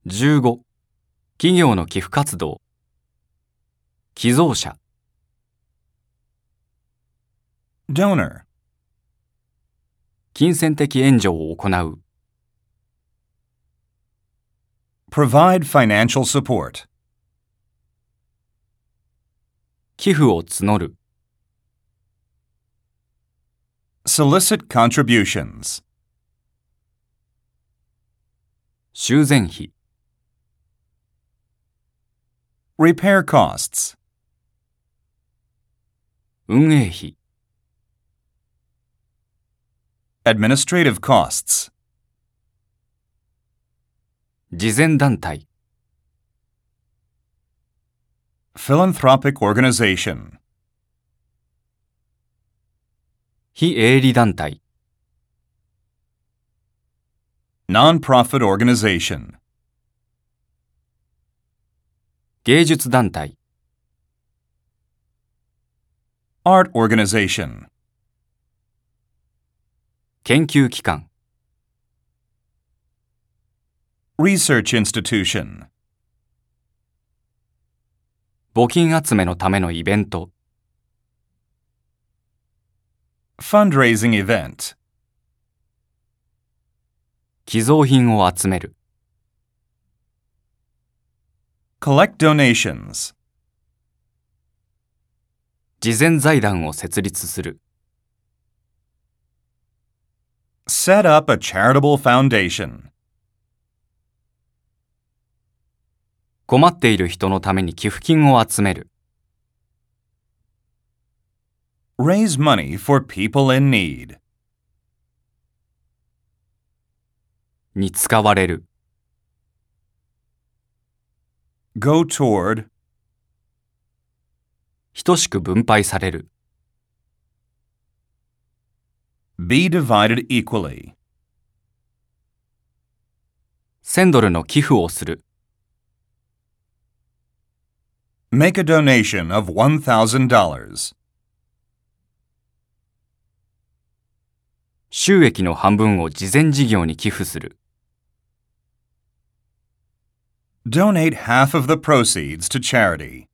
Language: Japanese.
15. 企業の寄付活動。寄贈者。 Donor. 金銭的援助を行う。 Provide financial support. 寄付を募る。 Solicit contributions. 修繕費。 Repair costs. 運営費。 Administrative costs. 慈善団体。 Philanthropic organization. 非営利団体。 Non-profit organization. 芸術団体。 Art organization. 研究機関。 Research institution. 募金集めのためのイベント。 Fundraising event. 寄贈品を集める。 Collect donations. 慈善財団を設立する。 Set up a charitable foundation. 困っている人のために寄付金を集める。 Raise money for people in need. に使われる。 Go toward. 等しく分配される。 Be divided equally. 1000ドルの寄付をする。 Make a donation of $1,000. 収益の半分を慈善事業に寄付する。 Donate half of the proceeds to charity.